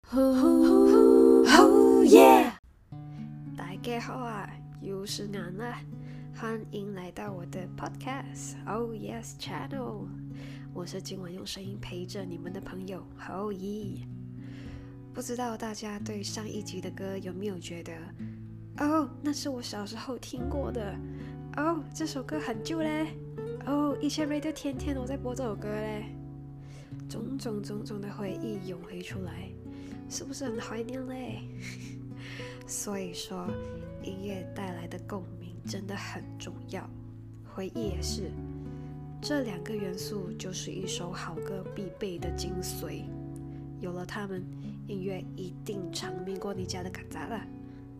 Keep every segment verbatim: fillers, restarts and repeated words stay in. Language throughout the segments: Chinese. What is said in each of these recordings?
Oh yeah！ 大家好啊，又是俺啦，欢迎来到我的 podcast Oh Yes Channel。我是今晚用声音陪着你们的朋友 Oh Yeah。不知道大家对上一集的歌有没有觉得，哦，那是我小时候听过的，哦，这首歌很旧嘞，哦，以前 radio 天天都在播这首歌嘞，种种种种的回忆涌回出来。是不是很怀念嘞？所以说，音乐带来的共鸣真的很重要，回忆也是。这两个元素就是一首好歌必备的精髓，有了它们，音乐一定长命过你家的曱甴啦。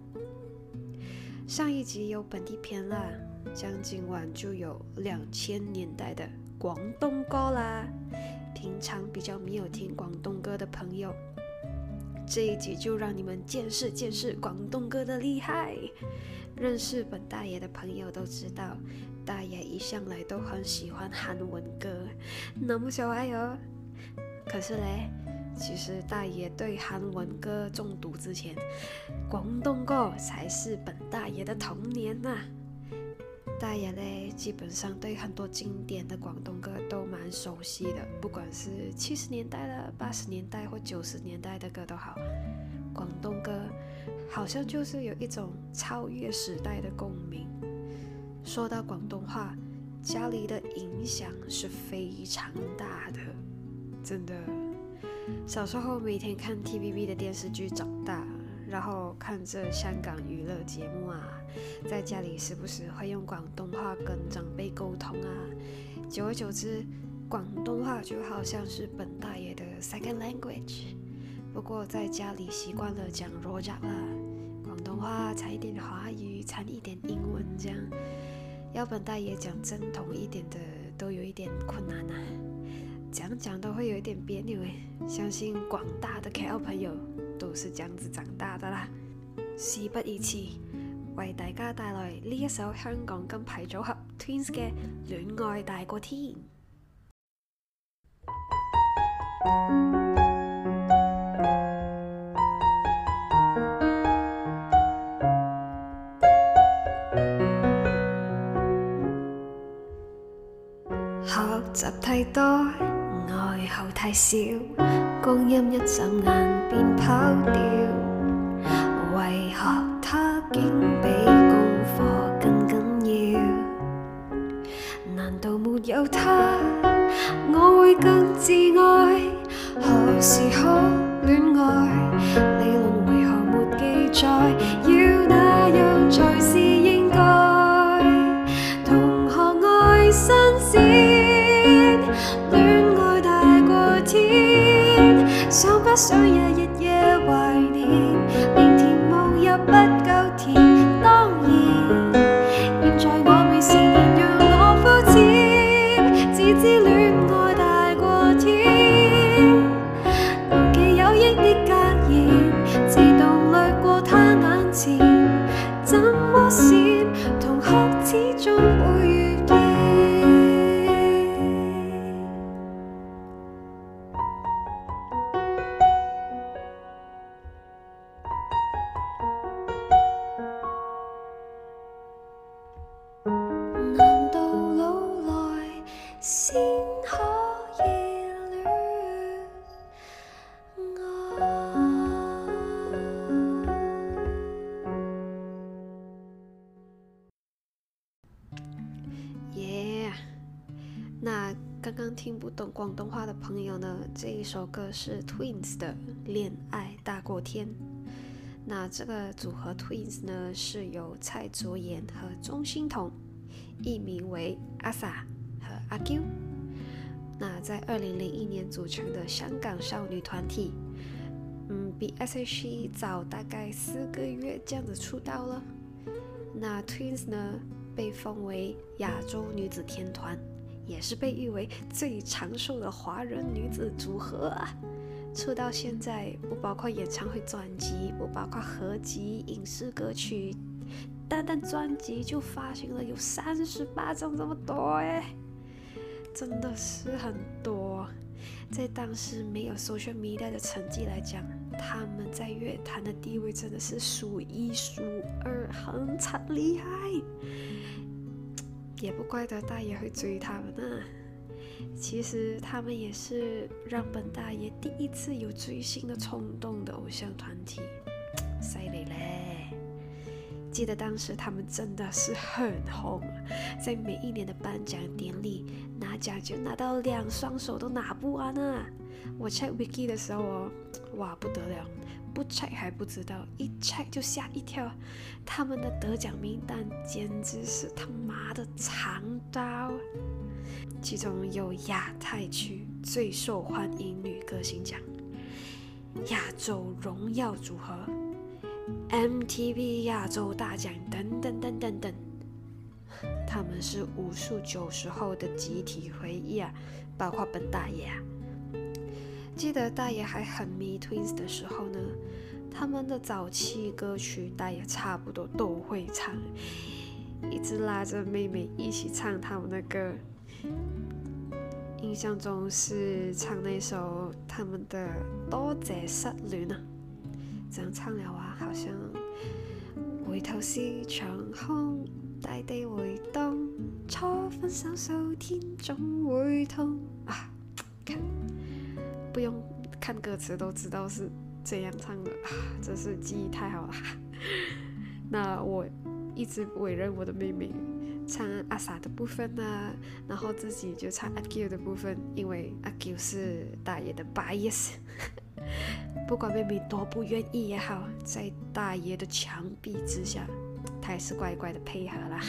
上一集有本地篇啦，将今晚就有两千年代的广东歌啦。平常比较没有听广东歌的朋友，这一集就让你们见识见识广东歌的厉害。认识本大爷的朋友都知道，大爷一向来都很喜欢韩文歌，那么小爱哦。可是嘞，其实大爷对韩文歌中毒之前，广东歌才是本大爷的童年呐、啊。大爷嘞，基本上对很多经典的广东歌都蛮熟悉的，不管是七十年代的、八十年代或九十年代的歌都好，广东歌好像就是有一种超越时代的共鸣。说到广东话，家里的影响是非常大的，真的。小时候每天看 T V B 的电视剧长大，然后看着香港娱乐节目啊，在家里时不时会用广东话跟长辈沟通啊，久而久之，广东话就好像是本大爷的 second language。不过在家里习惯了讲 rojak 啦，广东话掺一点华语，掺一点英文，这样要本大爷讲正统一点的都有一点困难啊，讲讲都会有一点别扭诶。相信广大的 K L 朋友都是這樣子長大的啦。事不宜遲，為大家帶來呢一首香港金牌組合 Twins 嘅《戀愛大過天》。學習太多，愛好太少，光陰一眨眼便跑掉。為何他竟比功課更緊要？難道沒有他，我會更自愛？何時可戀愛？理論為何沒記載？要那樣才是應該？同學愛新鮮，戀愛大過天，想不想日日夜懷念？連甜夢也不夠甜，當然，現在我未是年，讓我膚淺，只知戀愛大過天，忘記有益的格言，自動掠過他眼前，怎麼閃？同學始終會遇見。難道老來先可以戀愛？Yeah， 那剛剛聽不懂廣東話的朋友呢，這一首歌是 Twins 的《戀愛大過天》。那這個組合 Twins 呢，是由蔡卓妍和鍾欣桐，藝名為阿 sa 和阿 Q。那在二零零一年組成的香港少女團體，嗯，比 S H E 早大概四個月這樣子出道了。那 Twins 呢，被封為亞洲女子天團，也是被譽為最長壽的華人女子組合啊。出到現在，不包括演唱會專輯，不包括合集、影視歌曲，單單專輯就發行了有三十八張，這麼多誒，真的是很多。在當時沒有 social media 的成績來講， 他们在乐坛的地位真的是数一数二，很惨厉害。也不怪得大爷会追他们啊。其实他们也是让本大爷第一次有追星的冲动的偶像团体，犀利嘞！记得当时他们真的是很红，在每一年的颁奖典礼拿奖就拿到两双手都拿不完啊！我 check wiki 的时候哦，哇不得了，不 check 还不知道，一 check 就吓一跳，他们的得奖名单简直是他妈的长到。其中有亚太区最受欢迎女歌星奖、亚洲荣耀组合、M T V 亚洲大奖等等等等等，他们是无数九十后的集体回忆啊，包括本大爷啊。记得大爷还很迷 Twins 的时候呢，他们的早期歌曲大爷差不多都会唱，一直拉着妹妹一起唱他们的歌。印象中是唱那首他们的《多謝失戀》啊，這樣唱了啊，好像回頭是長空，大地回動，初分手數天總會痛啊！看，不用看歌詞都知道是這樣唱的啊，真是記憶太好了。那我一直委任我的妹妹唱阿 sa 的部分啊，然后自己就唱阿 Q 的部分，因为阿 Q 是大爷的 bias 不管妹妹多不愿意也好，在大爷的强逼之下，她也是乖乖的配合了。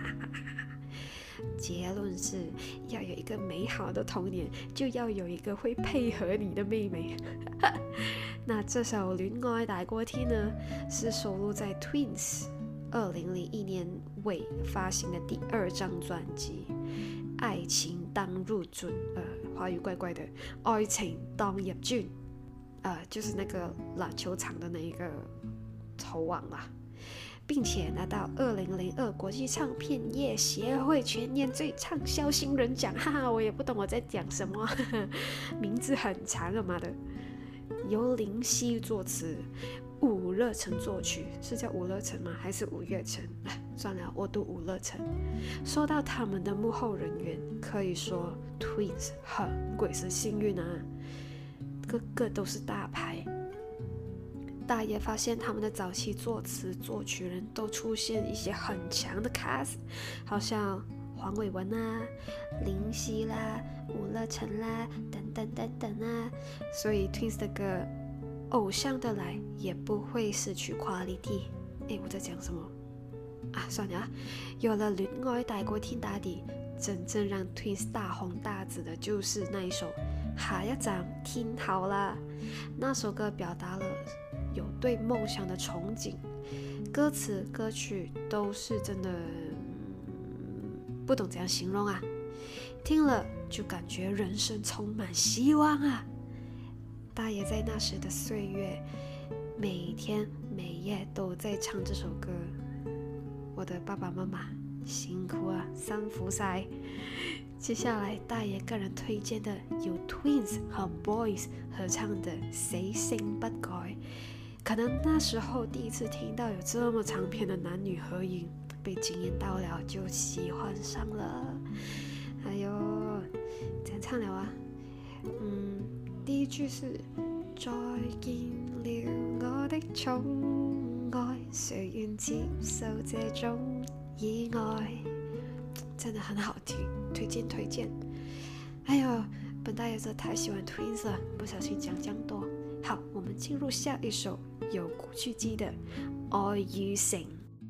结论是要有一个美好的童年，就要有一个会配合你的妹妹。那这首《戀愛大過天》呢，是收錄在 Twins二零零一年尾发行的第二张专辑《愛情當入樽》，呃，華語怪怪的，愛情當入樽，呃，就是那個籃球場的那一個球網啦，並且拿到二零零二國際唱片業協會全年最暢銷新人獎，哈哈，我也不懂我在講什麼，呵呵，名字很長啊媽的，由林夕作詞，伍樂城作曲，是叫伍樂城嗎？還是伍樂城？算了，我讀伍樂城。說到他們的幕後人員，可以說 Twins 很鬼是幸運啊，個個都是大牌。大爺發現他們的早期作詞作曲人都出現一些很強的 cast， 好像黃偉文啊、林夕啦、伍樂城啦等等等等啊，所以 Twins 的歌偶像的來也不會失去 quality。 誒，我在講什麼啊？算了啊，有了戀愛大過天打底，真正讓 Twins 大紅大紫的就是那一首下一站天后啦。那首歌表達了有對夢想的憧憬，歌詞歌曲都是真的、嗯、不懂怎樣形容啊，聽了就感覺人生充滿希望啊。大爺在那時的歲月，每天每夜都在唱這首歌。我的爸爸媽媽辛苦啊，辛苦晒。接下來大爺個人推薦的有 Twins 和 Boys 合唱的《死性不改》，可能那時候第一次聽到有這麼長篇的男女合影，被驚豔到了就喜歡上了。哎呦，怎樣唱了啊？嗯，第一句是再見了我的寵愛，誰願接受這種意外？真的很好聽，推薦推薦。哎呦，本大爺真的太喜歡 Twins 了，不小心講講多。好，我們進入下一首有古巨基的《愛與誠》。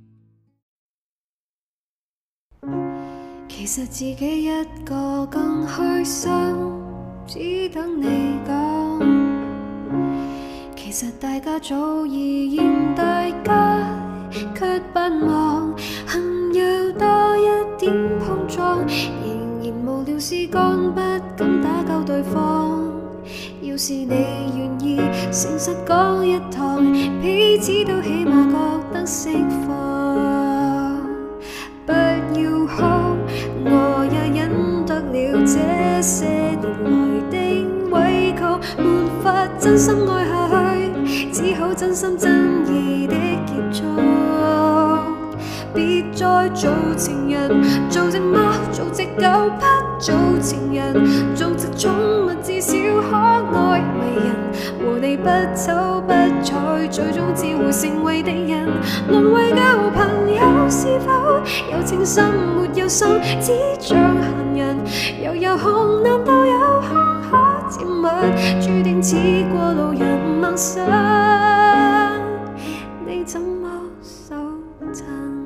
其實自己一個更開心，只等你講。其實大家早已現大街，卻不忘幸有多一點碰撞。仍然無聊事幹，不敢打救對方。要是你願意誠實講一趟，彼此都起碼覺得釋放。不要哭，我也忍得了這些年來的委屈，沒法真心愛下去。 有真心真意的結束。別再做情人，做隻貓，做隻狗，不做情人，做隻寵物至少可愛迷人。和你不瞅不睬，最終只會成為敵人。淪為舊朋友是否有情深沒有心，只像閒人。又有空難道有空可甜蜜，注定似過路人陌生。你怎麼手震？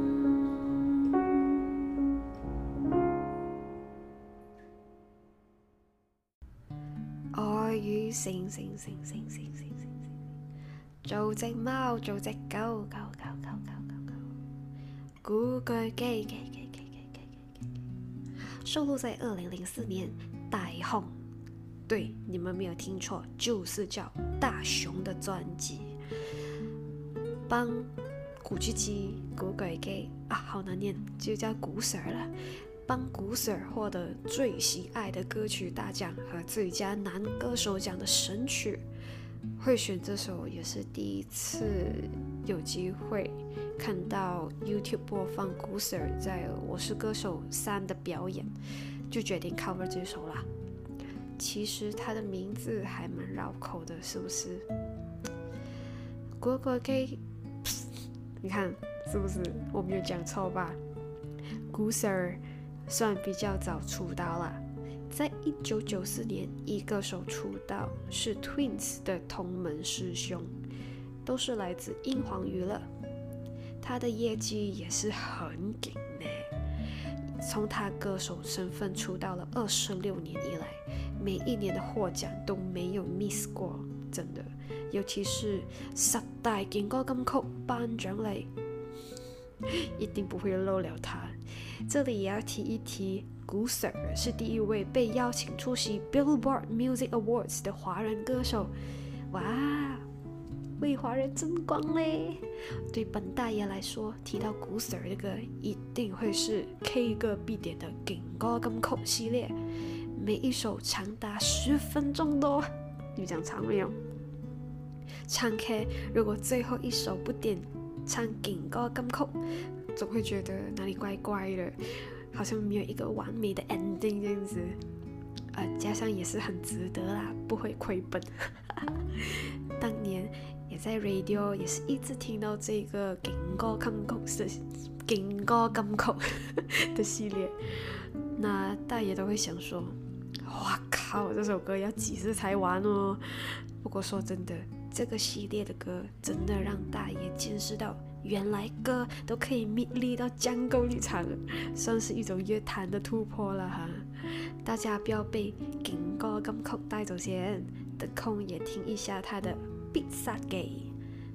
愛與性性性性性性性，做隻貓，做隻狗，狗狗狗狗狗狗，古巨基，基基基基基基，收錄在二零零四年大紅。對，你們沒有聽錯，就是叫大雄的專輯。幫古巨基、古巨基啊，好難念，就叫古 Sir 了。幫古 Sir 獲得最喜愛的歌曲大獎和最佳男歌手獎的神曲。會選這首也是第一次有機會看到 YouTube 播放古 Sir 在我是歌手三的表演，就決定 cover 這首啦。其實他的名字還蠻繞口的，是不是？古巨基，你看是不是？我沒有講錯吧？古 Sir 算比較早出道啦，在一九九四年以歌手出道，是 Twins 的同門師兄，都是來自英皇娛樂。他的業績也是很勁呢，從他歌手身份出道了二十六年以來，每一年的獲獎都沒有 miss 過，真的。尤其是十大勁歌金曲頒獎禮，一定不會漏了他。這裡也要提一提，古 Sir 是第一位被邀請出席 Billboard Music Awards 的華人歌手。哇，為華人爭光嘞！對本大爺來說，提到古 Sir 的歌，一定會是 K 歌必點的勁歌金曲系列，每一首長達十分鐘多。你講長沒有？唱 K 如果最後一首不點唱勁歌金曲，總會覺得哪裡怪怪的，好像沒有一個完美的 ending 這樣子。呃，加上也是很值得啦，不會虧本。當年也在 radio 也是一直聽到這個勁歌金曲的勁歌金曲的系列，那大爺都會想說，哇靠，這首歌要幾時才完哦？不過說真的，這個系列的歌真的讓大爺見識到，原來歌都可以密力到江溝裏唱，算是一種樂壇的突破了哈。大家不要被勁歌金曲帶走先，得空也聽一下他的必殺技。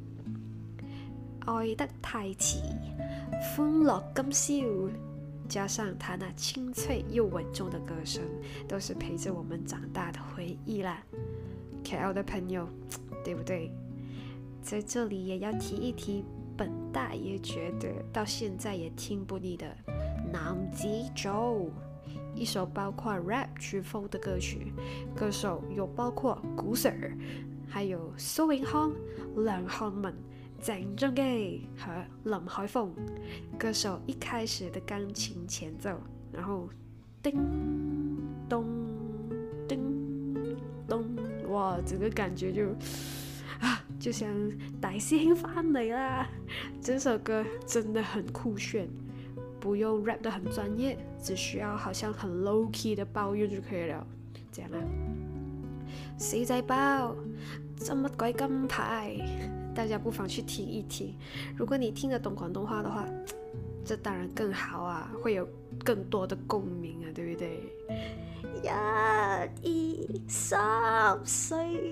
愛得太遲，歡樂今宵，加上他那清脆又穩重的歌聲，都是陪着我們長大的回憶啦。K L 的朋友，對不對？在這裡也要提一提，本大爺覺得到現在也聽不膩的男子組，一首包括 rap 曲風的歌曲，歌手有包括古 Sir， 還有蘇永康、梁漢文、鄭中基和林海峰。歌手一開始的鋼琴前奏，然後叮咚叮咚，哇，整個感覺就啊，就像大師兄翻嚟啦！這首歌真的很酷炫，不用 rap 得很專業，只需要好像很 low key 的抱怨就可以了。這樣啦，死仔包，這乜鬼金牌？大家不妨去聽一聽。如果你聽得懂廣東話的話，這當然更好啊，會有更多的共鳴啊，對不對？一、二、三、四。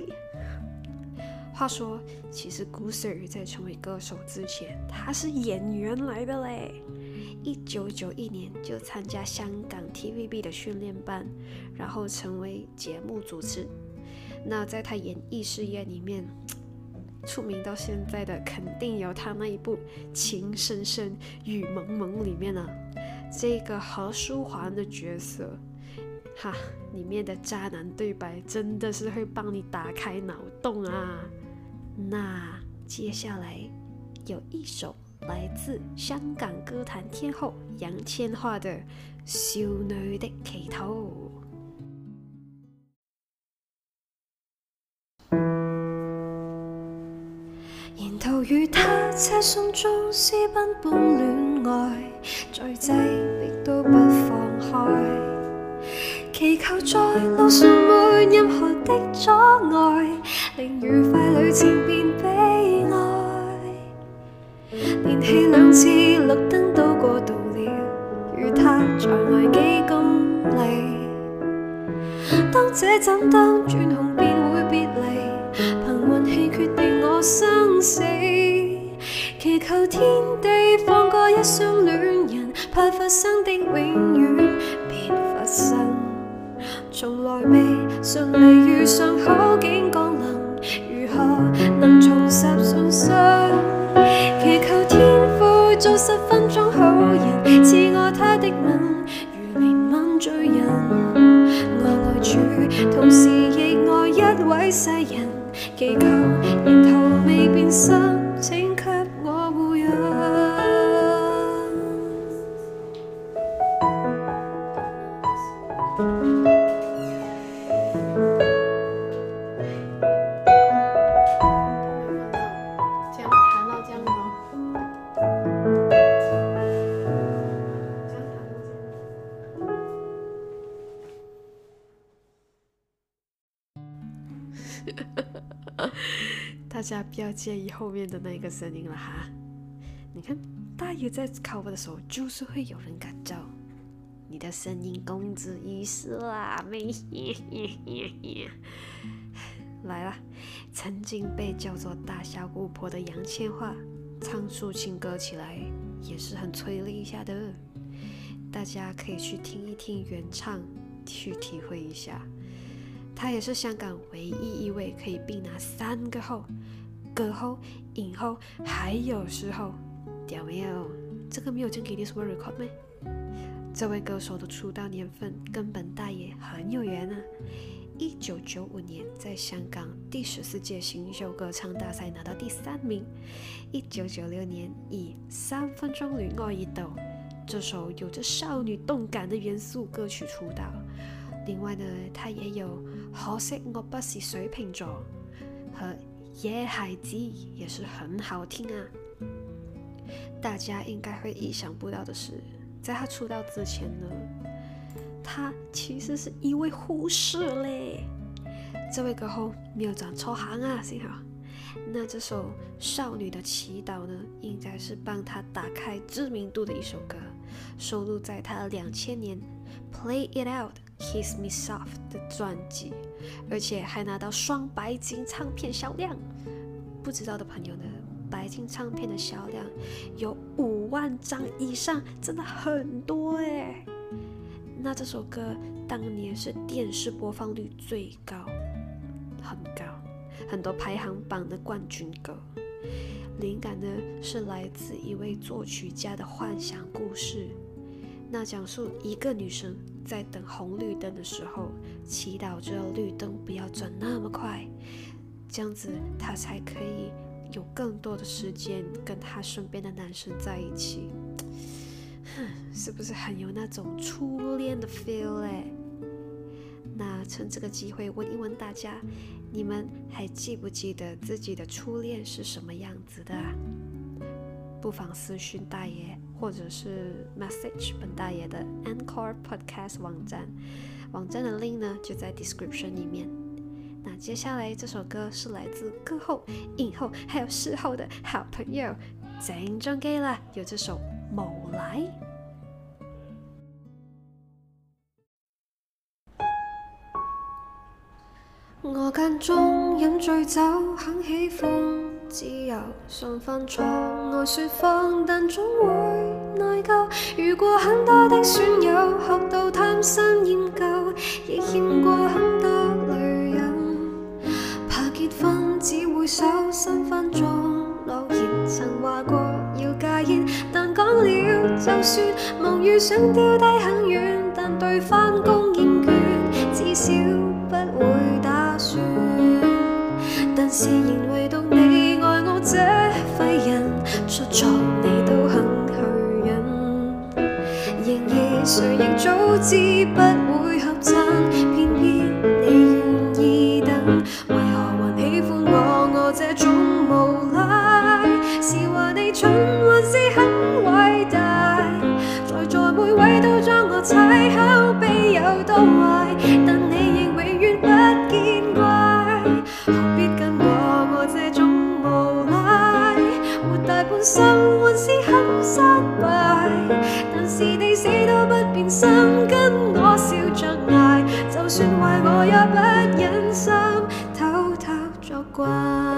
話說，其實古 Sir 在成為歌手之前，他是演員來的嘞。一九九一年就參加香港 T V B 的訓練班，然後成為節目主持。那在他演藝事業裡面，出名到現在的肯定有他那一部《情深深雨濛濛》裡面啊，這個何書桓的角色，哈，裡面的渣男對白真的是會幫你打開腦洞啊。那接下来有一首来自香港歌坛天后楊千嬅的《少女的祈禱》。沿途與他車廂中私奔般戀愛，再擠迫都不放開，祈求在路上沒任何的阻礙，令愉快旅程變悲哀。連續兩次綠燈都過度了，與他在外幾公里，當這盞燈轉紅便會別離，憑運氣決定我生死，祈求天地放過一雙戀人，怕發生的永遠別發生，從來未順利遇上好景降臨，如何能重拾信心？祈求天父做十分鐘好人，賜我他的吻，如憐憫罪人。我愛主，同時亦愛一位世人，祈求沿途未變心，請給我護佑。大家不要介意后面的那个声音了哈。你看，大爷在 cover 的时候，就是会有人感召你的声音公子意思啦，妹。来啦，曾经被叫做大小姑婆的杨千嬅，唱抒情歌起来也是很催泪一下的。大家可以去听一听原唱，去体会一下。她也是香港唯一一位可以并拿三个后，歌后、影后还有视后，屌没有？这个没有证给你什么 record 咩？这位歌手的出道年份跟本大爷很有缘啊！一九九五年在香港第十四届新秀歌唱大赛拿到第三名，一九九六年以三分钟恋愛熱度这首有着少女动感的元素歌曲出道。另外呢，他也有可惜我不是水瓶座和野孩子也是很好听啊。大家应该会意想不到的是，在他出道之前呢，他其实是一位护士嘞。这位歌后没有转错行啊，幸好。那这首少女的祈祷呢，应该是帮他打开知名度的一首歌，收录在他两千年 Play It Out Kiss Me Soft 的专辑，而且还拿到双白金唱片销量。不知道的朋友呢，白金唱片的销量有五万张以上，真的很多耶。那这首歌当年是电视播放率最高，很高，很多排行榜的冠军歌。灵感呢是来自一位作曲家的幻想故事，那讲述一个女生在等红绿灯的时候，祈祷着绿灯不要转那么快，这样子她才可以有更多的时间跟她身边的男生在一起。是不是很有那种初恋的 feel 嘞？那趁这个机会问一问大家，你们还记不记得自己的初恋是什么样子的啊？不妨私讯大爷，或者是 message 本大爷的 Encore Podcast 网站，网站的 link 呢就在 description 里面。那接下来这首歌是来自歌后、影后还有视后的好朋友鄭中基啦，有这首《無賴》。我間中飲醉酒，很喜歡自由上翻床，愛說謊，但總會內疚。遇過很多的損友，學到貪新厭舊，亦欠過很多女人。怕結婚只會手伸翻妝，諾言曾話過要戒煙，但講了就算，望遇想丟低很遠，但對返工厭倦，至少不會打算。但是仍唯獨你愛我這谁亦早知不會合襯，偏偏你願意等，為何還喜歡我？我這種無賴，是話你蠢還是很偉大？在座每位都將我踩口碑有多壞，但你仍永遠不見怪，何必跟我？我這種無賴，活大半生還是很失敗，但是你死都不變心，跟我笑着捱，就算壞我也不忍心偷偷作怪。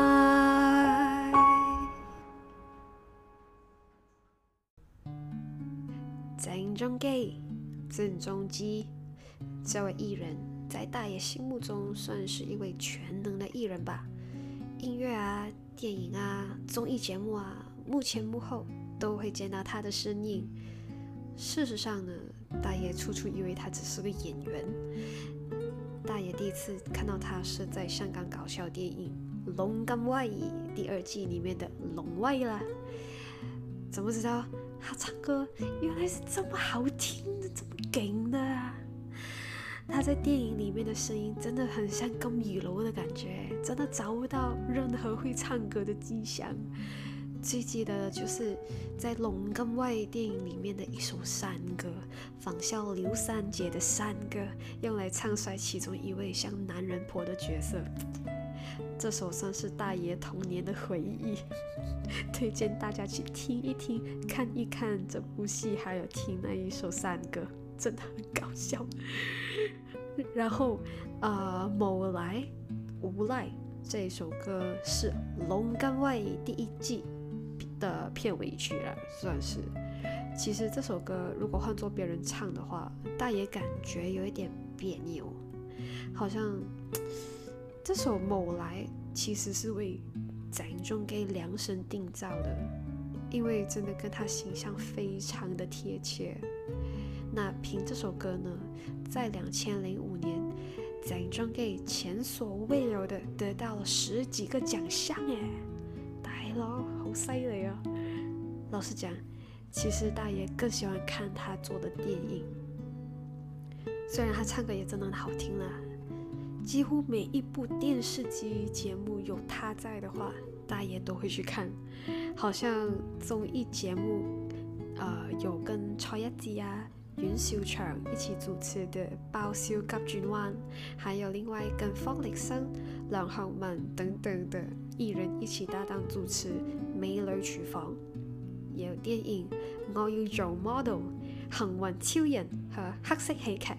鄭中基，郑中基，这位艺人在大爷心目中算是一位全能的艺人吧。音乐啊、电影啊、综艺节目啊，幕前幕后都会见到他的身影。事实上呢，大爷初初以为他只是个演员。大爷第一次看到他是在香港搞笑电影《龍咁威》第二季里面的龍威啦。怎么知道他唱歌原来是这么好听的，这么劲的啊！他在电影里面的声音真的很像金魚佬的感觉，真的找不到任何会唱歌的迹象。最记得的就是在《龍咁威》电影里面的一首山歌，仿效刘三姐的山歌，用来唱衰其中一位像男人婆的角色。这首算是大爷童年的回忆，推荐大家去听一听、看一看这部戏，还有听那一首山歌，真的很搞笑。然后，呃，無賴無賴这一首歌是《龍咁威》第一季的片尾曲了，算是。其实这首歌如果换做别人唱的话，大爷感觉有一点别扭，好像这首《無賴》其实是为鄭中基量身定造的，因为真的跟他形象非常的贴切。那凭这首歌呢，在两千零五年，鄭中基前所未有的得到了十几个奖项耶！大佬好犀利啊！老实讲，其实大爷更喜欢看他做的电影，虽然他唱歌也真的很好听啦。几乎每一部电视机节目有他在的话，大爷都会去看。好像综艺节目，呃，有跟蔡一智啊、阮兆祥一起主持的《爆笑急轉彎》，还有另外跟方力申、梁浩文等等的艺人一起搭档主持《美女廚房》，也有電影《我要做 model》、《幸運超人》和黑色喜劇。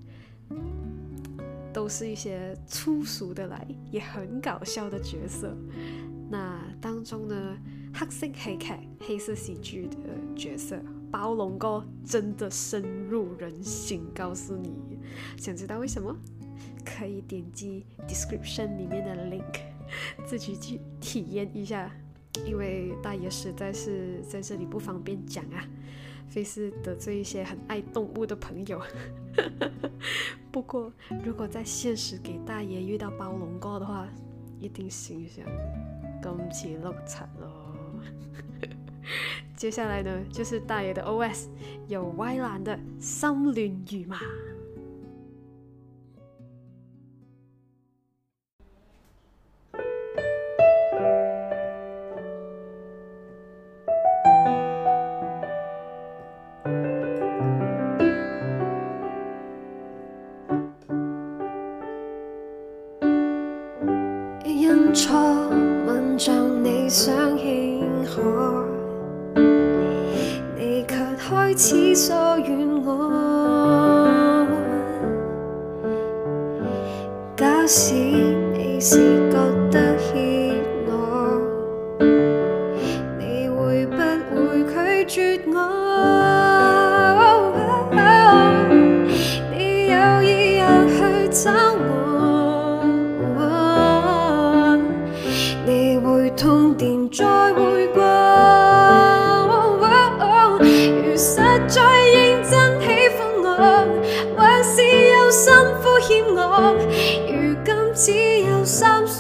都是一些粗俗的来也很搞笑的角色。那当中呢，黑色喜劇、黑色喜劇的角色包龍哥真的深入人心，告訴你，想知道為什麼？可以點擊 description 裡面的 link， 自己去體驗一下。因為大爺實在是在這裡不方便講啊，非是得罪一些很愛動物的朋友。不過如果在現實給大爺遇到包龍哥的話，一定心想今次碌柒咯。接下來呢，就是大爺的 O S， 有歪蘭的心亂如麻。因錯吻着你想慶賀，你卻開始疏遠我。假使你是覺得怯懦，你會不會拒絕我？你有意又去找我，通電再回過，如實在認真喜歡我，還是有心敷衍我，如今只有三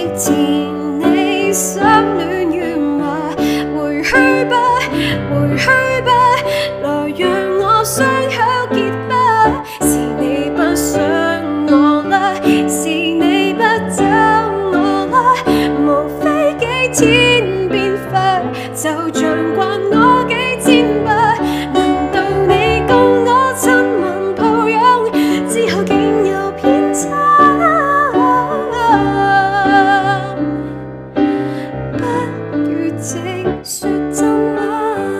前你相戀如麻，回去吧，回去吧，來讓我雙口結巴。是你不想我啦，是你不找我啦，無非幾天變化，就像慣我幾千吧。難道你共我親吻抱擁之後竟有偏差？不如直說真話。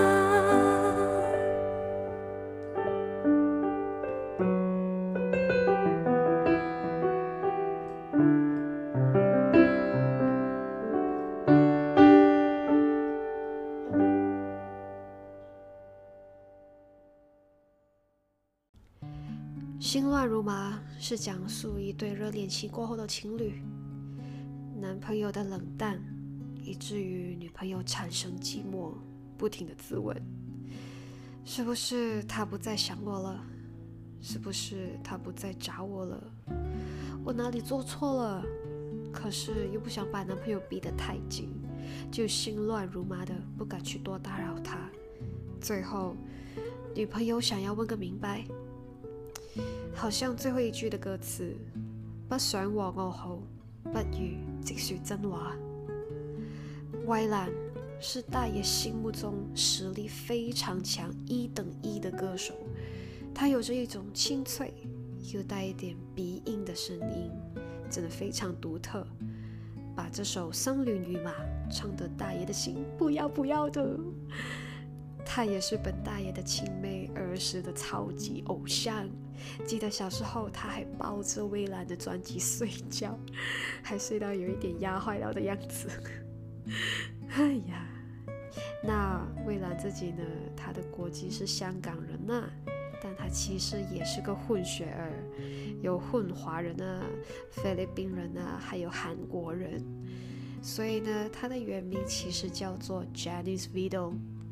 心乱如麻是讲述一对热恋期过后的情侣，男朋友的冷淡以至于女朋友产生寂寞，不停的自问，是不是他不再想我了？是不是他不再找我了？我哪里做错了？可是又不想把男朋友逼得太紧，就心乱如麻的不敢去多打扰他。最後女朋友想要問個明白，好像最後一句的歌詞，不想和我好，不如直說真話。衛蘭是大爺心目中實力非常強一等一的歌手，他有着一種清脆又帶一點鼻音的聲音，真的非常獨特，把這首《生戀與馬》唱得大爺的心不要不要的。他也是本大爺的親妹兒時的超級偶像，記得小時候他還抱着衛蘭的專輯睡覺，還睡到有一點壓壞了的樣子。哎呀，那衛蘭自己呢，他的國籍是香港人啊，但他其實也是個混血兒，有混華人啊、菲律賓人啊，還有韓國人，所以呢，他的原名其實叫做 Janice Vidal。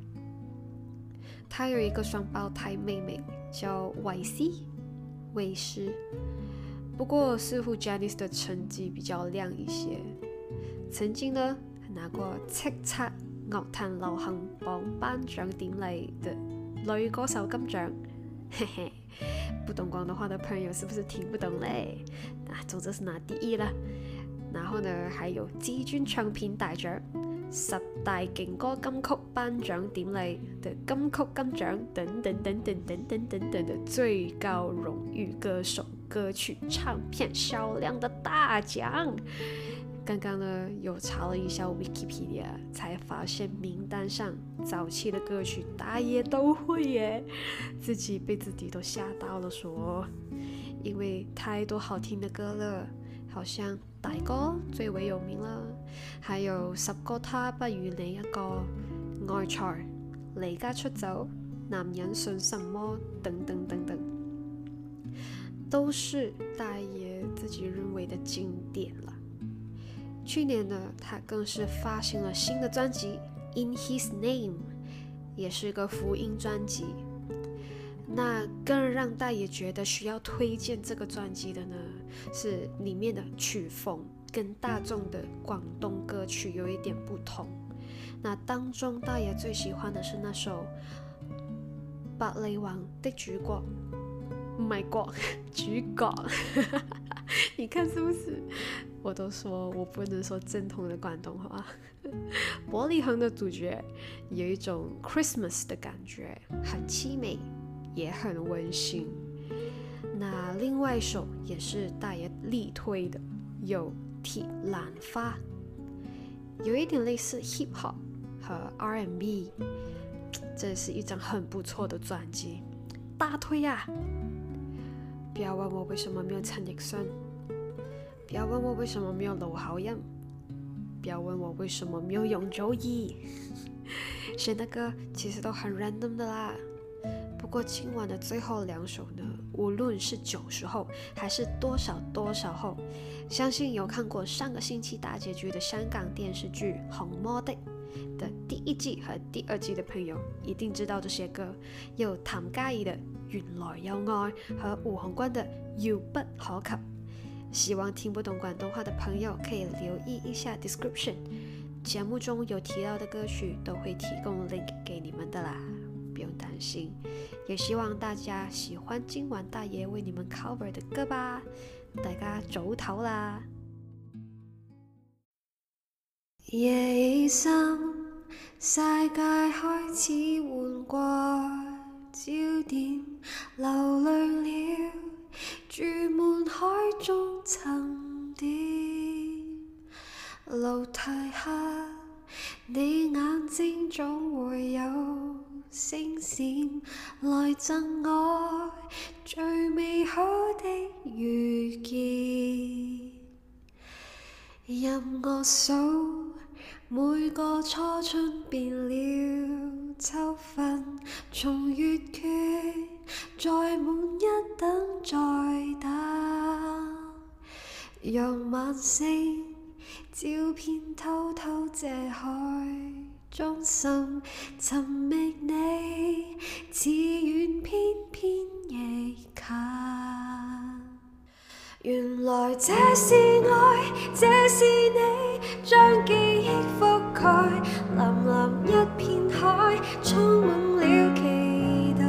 他有一個雙胞胎妹妹叫韋斯韋斯，不過似乎 Janice 的成績比較亮一些，曾經呢拿過叱咤樂壇流行榜頒獎典禮的女歌手金獎。嘿嘿，不懂廣東話的朋友是不是聽不懂嘞？啊，總之是拿第一啦。然後呢，還有至尊唱片大獎、十大勁歌金曲頒獎典禮的金曲金獎等等等等等等等等的最高榮譽歌手歌曲唱片銷量的大獎。剛剛呢有查了一下 Wikipedia， 才發現名單上早期的歌曲大爺都會耶，自己被自己都嚇到了說，因為太多好聽的歌了，好像大哥最為有名了，還有十個他不如你一個、愛才、離家出走、男人信什麼等等等等，都是大爺自己認為的經典了。去年呢，他更是發行了新的專輯《In His Name》，也是個福音專輯。那更讓大爺覺得需要推薦這個專輯的呢，是裡面的曲風跟大眾的廣東歌曲有一點不同。那當中大爺最喜歡的是那首《百里王的主角》，唔係國主角。你看是不是？我都說我不能說正統的廣東話。伯利恆的主角有一種 Christmas 的感覺，很淒美，也很溫馨。那另外一首也是大爺力推的，有鐵蘭花，有一點類似 hip hop 和 R and B， 這是一張很不錯的專輯，大推啊！不要問我為什麼沒有陳奕迅，不要問我為什麼沒有劉浩音，不要問我為什麼沒有容祖兒。選的歌其實都很 random 的啦。不過今晚的最後兩首呢，無論是九十後還是多少多少後，相信有看過上個星期大結局的香港電視劇《紅魔的》的第一季和第二季的朋友一定知道這些歌，有譚嘉儀的《原來有愛》和吳鴻鈞的《遙不可及》。 希望听不懂广东话的朋友可以留意一下 description， 节目中有提到的歌曲都会提供 link 给你们的啦，不用担心。也希望大家喜歡今晚大爺為你們 cover 的歌吧，大家早唞啦。夜已深，世界開始換過焦點，流淚了，注滿海中沉澱。路太黑，你眼睛總會有星閃，來贈我最美好的遇見。任我數每個初春變了秋分，從月缺再滿一等再等，讓晚星照遍偷偷這海中心，尋覓你似遠偏偏亦近。原來這是愛，這是你將記憶覆蓋，藍藍一片海，充滿了期待。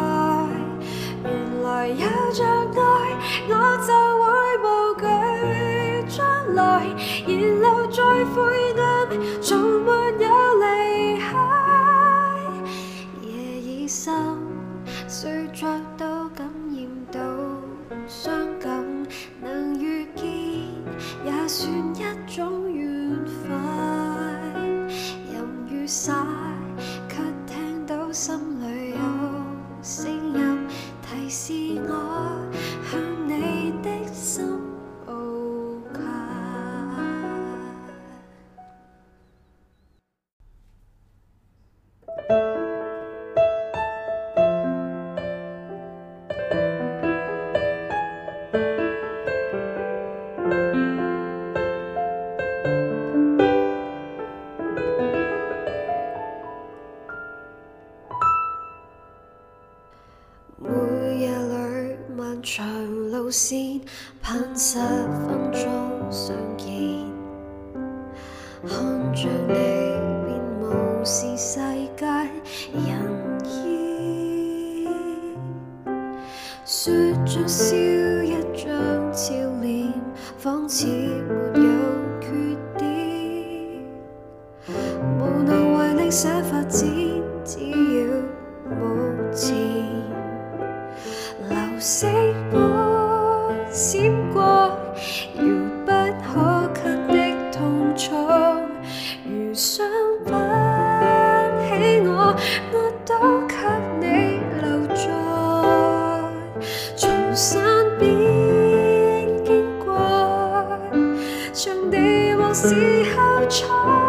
原來有着愛，我就會無懼將來，沿路再灰暗，從沒有離開。夜已深，睡着都感染到傷感，能遇見也算一種緣分。任雨灑，卻聽到心裏有聲音提示我向你的心步近。每夜裏漫長路線，盼十分鐘相見，看着你便無視世界人意，說着笑一張俏臉，仿似沒有缺點，無能為力想發展，只要目前流星般閃過，遙不可及的痛楚，如想不起我，我都給你留在，從山邊經過，場地和時候錯。